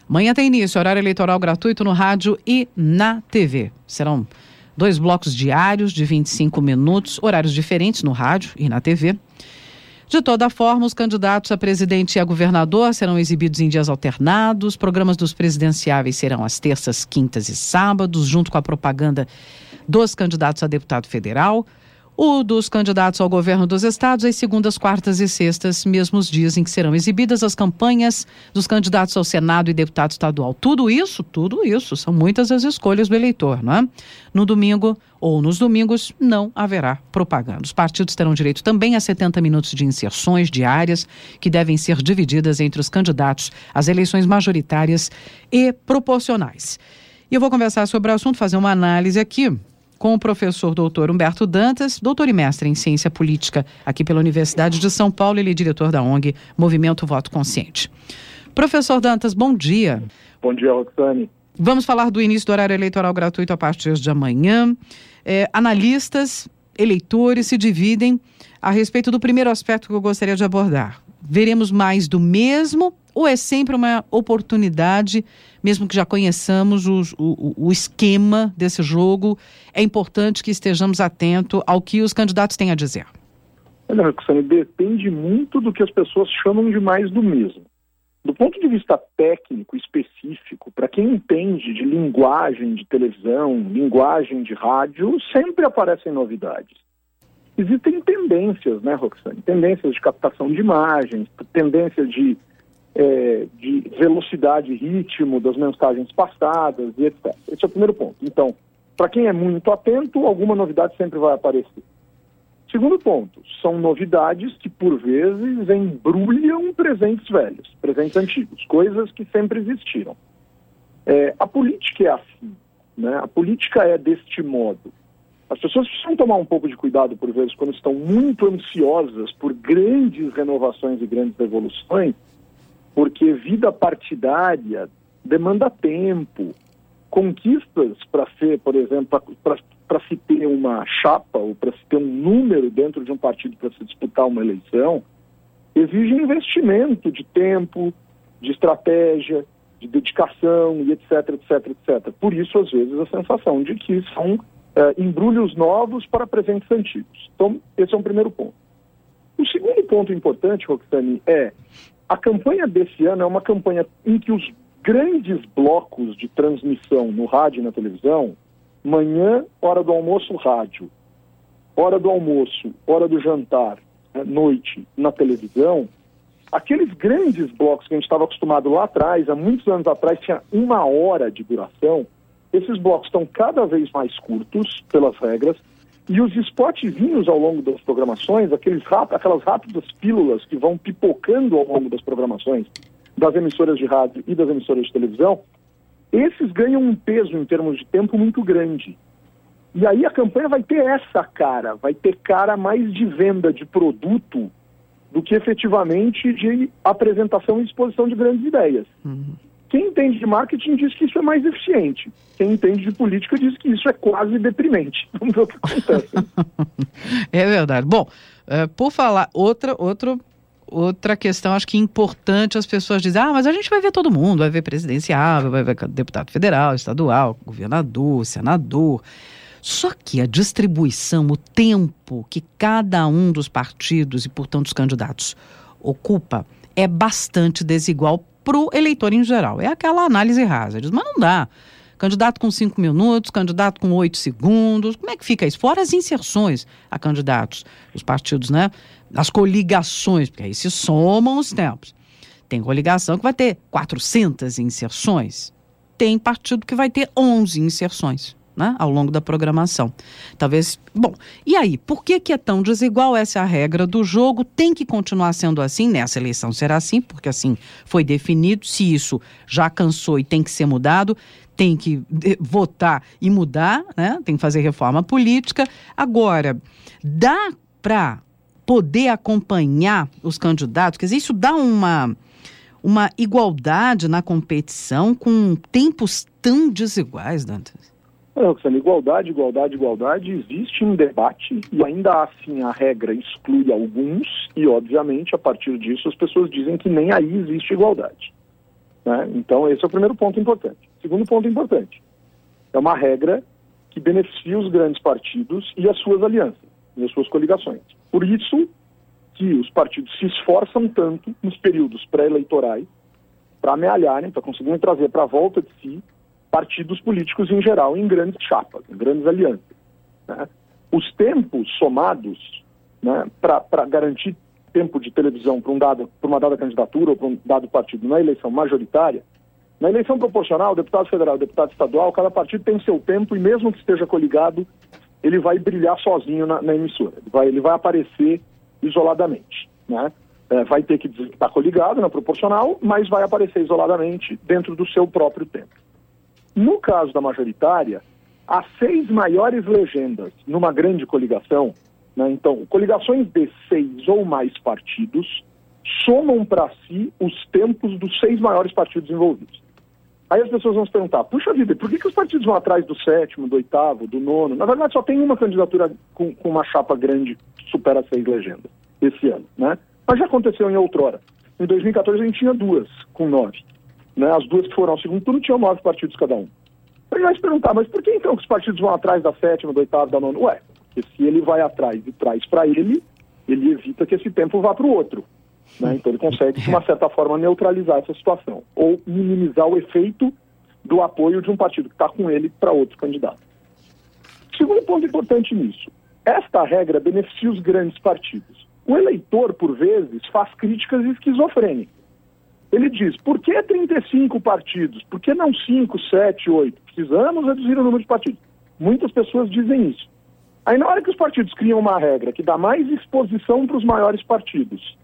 Amanhã tem início, horário eleitoral gratuito no rádio e na TV. Serão 2 blocos diários de 25 minutos, horários diferentes no rádio e na TV. De toda forma, os candidatos a presidente e a governador serão exibidos em dias alternados. Programas dos presidenciáveis serão às terças, quintas e sábados, junto com a propaganda dos candidatos a deputado federal. O dos candidatos ao governo dos estados às segundas, quartas e sextas, mesmos dias em que serão exibidas as campanhas dos candidatos ao Senado e deputado estadual. Tudo isso, são muitas as escolhas do eleitor, não é? No domingo ou nos domingos não haverá propaganda. Os partidos terão direito também a 70 minutos de inserções diárias que devem ser divididas entre os candidatos às eleições majoritárias e proporcionais. E eu vou conversar sobre o assunto, fazer uma análise aqui com o professor doutor Humberto Dantas, doutor e mestre em ciência política aqui pela Universidade de São Paulo. Ele é diretor da ONG Movimento Voto Consciente. Professor Dantas, bom dia. Bom dia, Roxane. Vamos falar do início do horário eleitoral gratuito a partir de amanhã. Analistas, eleitores se dividem a respeito do primeiro aspecto que eu gostaria de abordar. Veremos mais do mesmo ou é sempre uma oportunidade, mesmo que já conheçamos o esquema desse jogo, é importante que estejamos atentos ao que os candidatos têm a dizer? Olha, Roxane, depende muito do que as pessoas chamam de mais do mesmo. Do ponto de vista técnico específico, para quem entende de linguagem de televisão, linguagem de rádio, sempre aparecem novidades. Existem tendências, né, Roxane? Tendências de captação de imagens, tendências de velocidade e ritmo das mensagens passadas e etc. Esse é o primeiro ponto. Então, para quem é muito atento, alguma novidade sempre vai aparecer. Segundo ponto, são novidades que, por vezes, embrulham presentes velhos, presentes antigos, coisas que sempre existiram. A política é assim, né? A política é deste modo. As pessoas precisam tomar um pouco de cuidado, por vezes, quando estão muito ansiosas por grandes renovações e grandes revoluções, porque vida partidária demanda tempo. Conquistas para ser, por exemplo, para se ter uma chapa ou para se ter um número dentro de um partido para se disputar uma eleição, exigem investimento de tempo, de estratégia, de dedicação e etc, etc, etc. Por isso, às vezes, a sensação de que são embrulhos novos para presentes antigos. Então, esse é um primeiro ponto. O segundo ponto importante, Roxane, a campanha desse ano é uma campanha em que os grandes blocos de transmissão no rádio e na televisão, manhã, hora do almoço, rádio, hora do almoço, hora do jantar, noite, na televisão, aqueles grandes blocos que a gente estava acostumado lá atrás, há muitos anos atrás, tinha 1 hora de duração, esses blocos estão cada vez mais curtos, pelas regras, e os spotzinhos ao longo das programações, aquelas rápidas pílulas que vão pipocando ao longo das programações das emissoras de rádio e das emissoras de televisão, esses ganham um peso em termos de tempo muito grande. E aí a campanha vai ter vai ter cara mais de venda de produto do que efetivamente de apresentação e exposição de grandes ideias. Quem entende de marketing diz que isso é mais eficiente. Quem entende de política diz que isso é quase deprimente. Vamos ver o que acontece. É verdade. Bom, por falar, outra questão, acho que importante, as pessoas dizem, mas a gente vai ver todo mundo, vai ver presidenciável, vai ver deputado federal, estadual, governador, senador. Só que a distribuição, o tempo que cada um dos partidos e, portanto, os candidatos ocupa é bastante desigual para o eleitor em geral. É aquela análise rasa. Diz, mas não dá. Candidato com 5 minutos, candidato com 8 segundos. Como é que fica isso? Fora as inserções a candidatos, os partidos, né? As coligações, porque aí se somam os tempos. Tem coligação que vai ter 400 inserções. Tem partido que vai ter 11 inserções, né, ao longo da programação. Talvez... Bom, e aí? Por que é tão desigual? Essa é a regra do jogo. Tem que continuar sendo assim. Nessa eleição será assim, porque assim foi definido. Se isso já cansou e tem que ser mudado, tem que votar e mudar, né? Tem que fazer reforma política. Agora, dá para poder acompanhar os candidatos? Quer dizer, isso dá uma igualdade na competição com tempos tão desiguais, Dantas? Roxane, igualdade existe em debate e ainda assim a regra exclui alguns e, obviamente, a partir disso as pessoas dizem que nem aí existe igualdade. né? Então, esse é o primeiro ponto importante. Segundo ponto importante, é uma regra que beneficia os grandes partidos e as suas alianças, e as suas coligações. Por isso que os partidos se esforçam tanto nos períodos pré-eleitorais para amealharem, para conseguirem trazer para a volta de si partidos políticos em geral, em grandes chapas, em grandes alianças, né? Os tempos somados, né, para garantir tempo de televisão para uma dada candidatura ou para um dado partido na eleição majoritária, na eleição proporcional, deputado federal, deputado estadual, cada partido tem seu tempo e mesmo que esteja coligado, ele vai brilhar sozinho na emissora. Ele vai aparecer isoladamente, né? Vai ter que dizer que está coligado na proporcional, mas vai aparecer isoladamente dentro do seu próprio tempo. No caso da majoritária, as 6 maiores legendas numa grande coligação, né? Então, coligações de 6 ou mais partidos somam para si os tempos dos 6 maiores partidos envolvidos. Aí as pessoas vão se perguntar, puxa vida, por que os partidos vão atrás do 7º, do 8º, do 9º? Na verdade, só tem uma candidatura com uma chapa grande que supera 6 legendas esse ano, né? Mas já aconteceu em outrora. Em 2014 a gente tinha 2 com 9. Né? As 2 que foram ao segundo turno tinham 9 partidos cada um. Aí vai se perguntar, mas por que então que os partidos vão atrás da 7ª, do 8º, da 9ª? Ué, porque se ele vai atrás e traz para ele evita que esse tempo vá para o outro. Né? Então ele consegue, de uma certa forma, neutralizar essa situação ou minimizar o efeito do apoio de um partido que está com ele para outro candidato. Segundo ponto importante nisso, esta regra beneficia os grandes partidos. O eleitor, por vezes, faz críticas esquizofrênicas. Ele diz, por que 35 partidos? Por que não 5, 7, 8? Precisamos reduzir o número de partidos. Muitas pessoas dizem isso. Aí na hora que os partidos criam uma regra que dá mais exposição para os maiores partidos,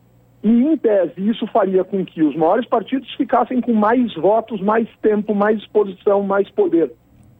e em tese isso faria com que os maiores partidos ficassem com mais votos, mais tempo, mais exposição, mais poder,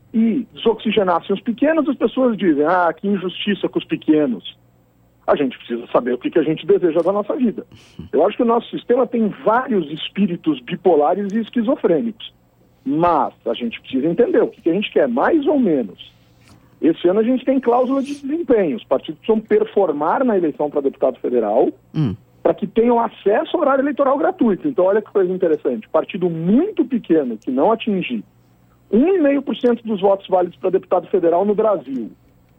e desoxigenassem os pequenos, as pessoas dizem, que injustiça com os pequenos. A gente precisa saber o que a gente deseja da nossa vida. Eu acho que o nosso sistema tem vários espíritos bipolares e esquizofrênicos. Mas a gente precisa entender o que a gente quer, mais ou menos. Esse ano a gente tem cláusula de desempenho. Os partidos precisam performar na eleição para deputado federal para que tenham acesso ao horário eleitoral gratuito. Então, olha que coisa interessante. Partido muito pequeno que não atingir 1,5% dos votos válidos para deputado federal no Brasil,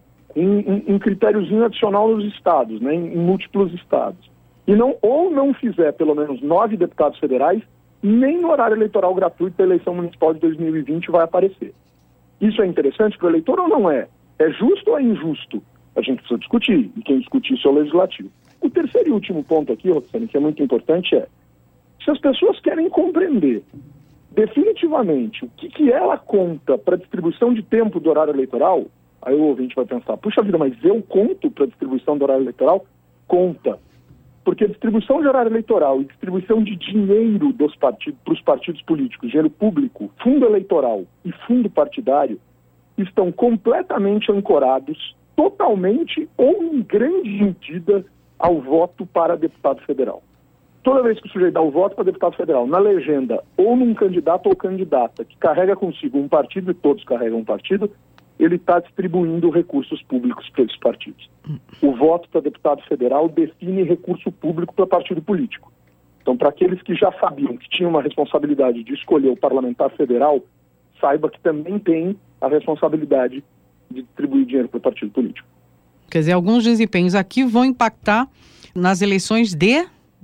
um critériozinho adicional nos estados, né, em múltiplos estados, e não fizer pelo menos 9 deputados federais, nem no horário eleitoral gratuito da eleição municipal de 2020 vai aparecer. Isso é interessante para o eleitor ou não é? É justo ou é injusto? A gente precisa discutir, e quem discutir isso é o legislativo. O terceiro e último ponto aqui, Roxane, que é muito importante é, se as pessoas querem compreender definitivamente o que ela conta para a distribuição de tempo do horário eleitoral, aí o ouvinte vai pensar, puxa vida, mas eu conto para a distribuição do horário eleitoral? Conta. Porque a distribuição de horário eleitoral e distribuição de dinheiro dos partidos, para os partidos políticos, dinheiro público, fundo eleitoral e fundo partidário, estão completamente ancorados, totalmente ou em grande medida, ao voto para deputado federal. Toda vez que o sujeito dá o voto para deputado federal, na legenda, ou num candidato ou candidata que carrega consigo um partido, e todos carregam um partido, ele está distribuindo recursos públicos para esses partidos. O voto para deputado federal define recurso público para partido político. Então, para aqueles que já sabiam que tinham uma responsabilidade de escolher o parlamentar federal, saiba que também tem a responsabilidade de distribuir dinheiro para o partido político. Quer dizer, alguns desempenhos aqui vão impactar nas eleições de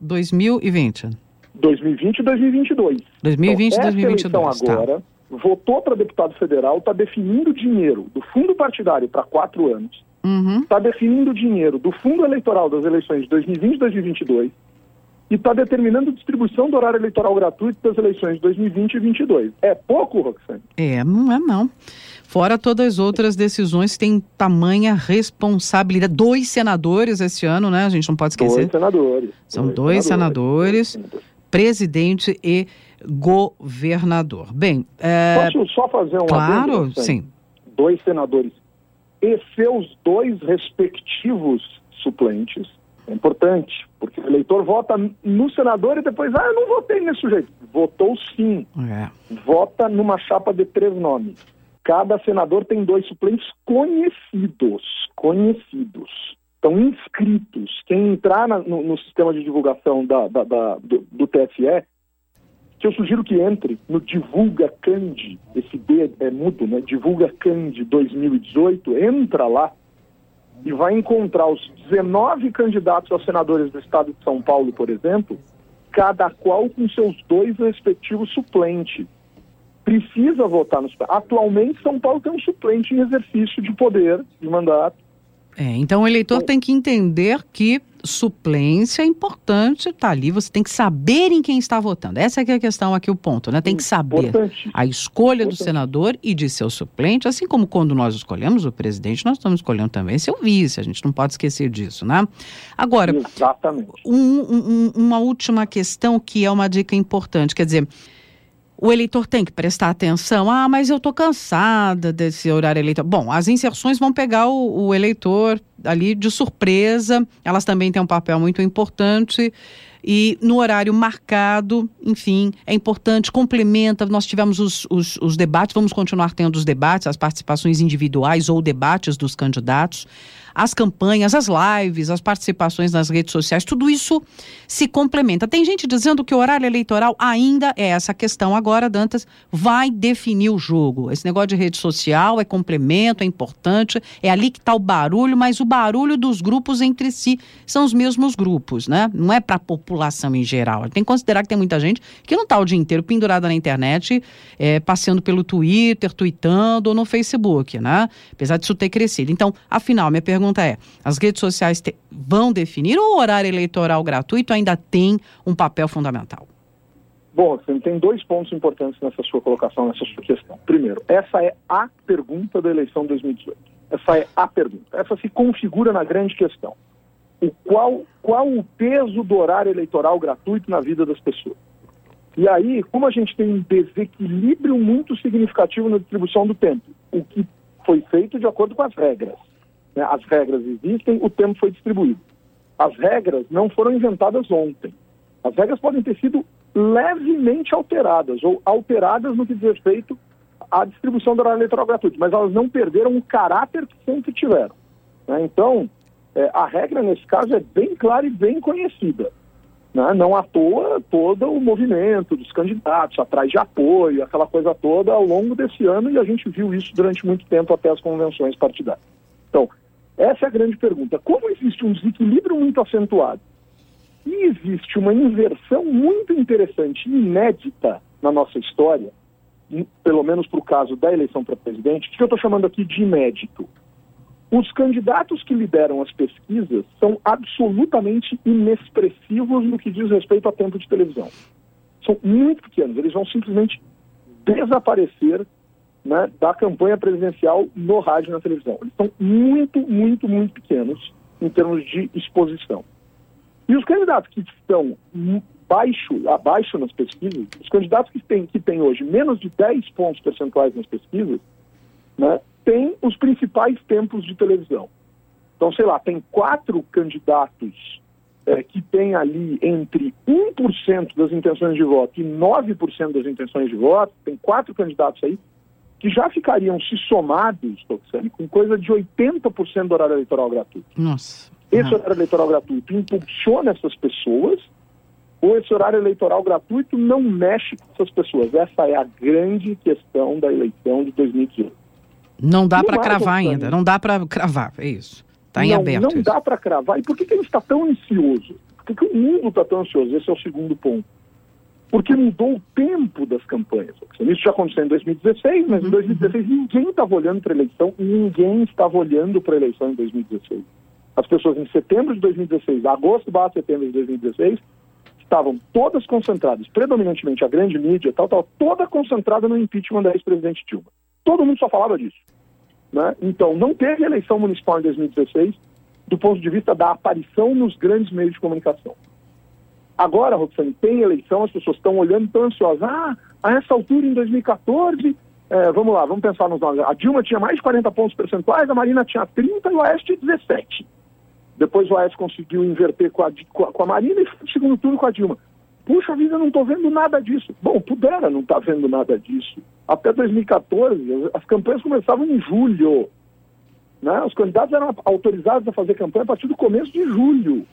2020. 2020 e 2022. 2020 e então, 2022, eleição agora, votou para deputado federal, está definindo dinheiro do fundo partidário para 4 anos, está definindo dinheiro do fundo eleitoral das eleições de 2020 e 2022 e está determinando a distribuição do horário eleitoral gratuito das eleições de 2020 e 2022. É pouco, Roxane? Não é não. Fora todas as outras decisões que têm tamanha responsabilidade. 2 senadores esse ano, né? A gente não pode esquecer. 2 senadores. São 2 senadores, presidente e governador. Bem, posso só fazer um claro, adendo, sim. 2 senadores e seus 2 respectivos suplentes. É importante, porque o eleitor vota no senador e depois, eu não votei nesse sujeito. Votou sim. Vota numa chapa de 3 nomes. Cada senador tem 2 suplentes conhecidos. Estão inscritos. Quem entrar no sistema de divulgação do TSE que eu sugiro que entre no Divulga Cand, esse D é mudo, né? Divulga Cand 2018, entra lá e vai encontrar os 19 candidatos a senadores do estado de São Paulo, por exemplo, cada qual com seus 2 respectivos suplentes. Precisa votar no suplente. Atualmente, São Paulo tem um suplente em exercício de poder, de mandato. Então o eleitor tem que entender que suplência é importante, tá ali, você tem que saber em quem está votando. Essa é que é a questão aqui, o ponto, né? Tem que saber a escolha do senador e de seu suplente, assim como quando nós escolhemos o presidente, nós estamos escolhendo também seu vice, a gente não pode esquecer disso, né? Agora, uma última questão que é uma dica importante, quer dizer, o eleitor tem que prestar atenção. Mas eu estou cansada desse horário eleitoral. Bom, as inserções vão pegar o eleitor ali de surpresa. Elas também têm um papel muito importante. E no horário marcado, enfim, é importante, complementa. Nós tivemos os debates, vamos continuar tendo os debates, as participações individuais ou debates dos candidatos, as campanhas, as lives, as participações nas redes sociais, tudo isso se complementa. Tem gente dizendo que o horário eleitoral ainda é essa questão. Agora, Dantas, vai definir o jogo. Esse negócio de rede social é complemento, é importante, é ali que está o barulho, mas o barulho dos grupos entre si são os mesmos grupos, né? Não é para a população em geral. Tem que considerar que tem muita gente que não está o dia inteiro pendurada na internet, passeando pelo Twitter, tweetando ou no Facebook, né? Apesar disso ter crescido. Então, afinal, minha pergunta é, as redes sociais vão definir ou o horário eleitoral gratuito ainda tem um papel fundamental? Bom, você tem 2 pontos importantes nessa sua colocação, nessa sua questão. Primeiro, essa é a pergunta da eleição de 2018. Essa é a pergunta. Essa se configura na grande questão. Qual o peso do horário eleitoral gratuito na vida das pessoas? E aí, como a gente tem um desequilíbrio muito significativo na distribuição do tempo, o que foi feito de acordo com as regras. As regras existem, o tempo foi distribuído. As regras não foram inventadas ontem. As regras podem ter sido levemente alteradas, ou alteradas no que diz respeito à distribuição do horário eleitoral gratuito, mas elas não perderam o caráter que sempre tiveram. Então, a regra nesse caso é bem clara e bem conhecida. Não à toa todo o movimento dos candidatos, atrás de apoio, aquela coisa toda ao longo desse ano, e a gente viu isso durante muito tempo até as convenções partidárias. Então, essa é a grande pergunta. Como existe um desequilíbrio muito acentuado e existe uma inversão muito interessante e inédita na nossa história, pelo menos para o caso da eleição para presidente, que eu estou chamando aqui de inédito. Os candidatos que lideram as pesquisas são absolutamente inexpressivos no que diz respeito a tempo de televisão. São muito pequenos, eles vão simplesmente desaparecer da campanha presidencial no rádio e na televisão. Eles são muito, muito, muito pequenos em termos de exposição. E os candidatos que estão abaixo nas pesquisas, os candidatos que têm hoje menos de 10 pontos percentuais nas pesquisas, têm os principais tempos de televisão. Então, sei lá, tem 4 candidatos que têm ali entre 1% das intenções de voto e 9% das intenções de voto, tem 4 candidatos aí que já ficariam, se somados, Roxane, com coisa de 80% do horário eleitoral gratuito. Nossa. Esse horário eleitoral gratuito impulsiona essas pessoas, ou esse horário eleitoral gratuito não mexe com essas pessoas? Essa é a grande questão da eleição de 2018. Não dá para cravar ainda, não dá para cravar, é isso. Está em aberto. Não dá para cravar. E por que a gente está tão ansioso? Por que o mundo está tão ansioso? Esse é o segundo ponto. Porque mudou o tempo das campanhas. Isso já aconteceu em 2016, mas em 2016 ninguém estava olhando para a eleição, ninguém estava olhando para a eleição em 2016. As pessoas em setembro de 2016, agosto / setembro de 2016, estavam todas concentradas, predominantemente a grande mídia, toda concentrada no impeachment da ex-presidente Dilma. Todo mundo só falava disso. Então, não teve eleição municipal em 2016 do ponto de vista da aparição nos grandes meios de comunicação. Agora, Roxane, tem eleição, as pessoas estão olhando, estão ansiosas. A essa altura, em 2014, vamos lá, vamos pensar nos nomes. A Dilma tinha mais de 40 pontos percentuais, a Marina tinha 30 e o Aécio tinha 17. Depois o Aécio conseguiu inverter com a Marina e no segundo turno com a Dilma. Puxa vida, não estou vendo nada disso. Bom, pudera não estar vendo nada disso. Até 2014, as campanhas começavam em julho. Os candidatos eram autorizados a fazer campanha a partir do começo de julho.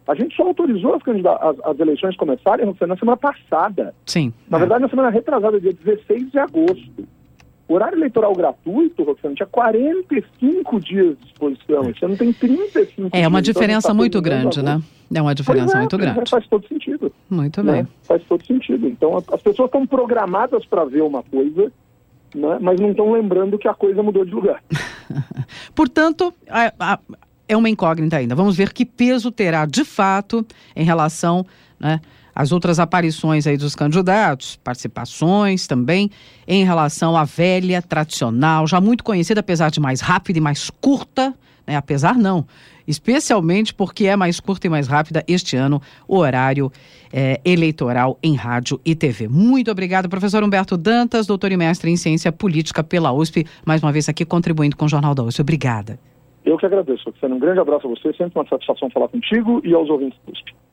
A gente só autorizou as eleições começarem na semana passada. Sim. Na verdade, na semana retrasada, dia 16 de agosto. O horário eleitoral gratuito, Roxana, tinha 45 dias de disposição. Você não tem 35 dias. É uma diferença muito grande, né? É uma diferença muito grande. Faz todo sentido. Muito bem. Né? Faz todo sentido. Então, as pessoas estão programadas para ver uma coisa, né? Mas não estão lembrando que a coisa mudou de lugar. Portanto, é uma incógnita ainda. Vamos ver que peso terá, de fato, em relação, né, às outras aparições aí dos candidatos, participações também, em relação à velha, tradicional, já muito conhecida, apesar de mais rápida e mais curta, né, apesar não, especialmente porque é mais curta e mais rápida este ano, o horário eleitoral em rádio e TV. Muito obrigada, professor Humberto Dantas, doutor e mestre em ciência política pela USP, mais uma vez aqui contribuindo com o Jornal da USP. Obrigada. Eu que agradeço, Roxana. Um grande abraço a você, sempre uma satisfação falar contigo e aos ouvintes do USP.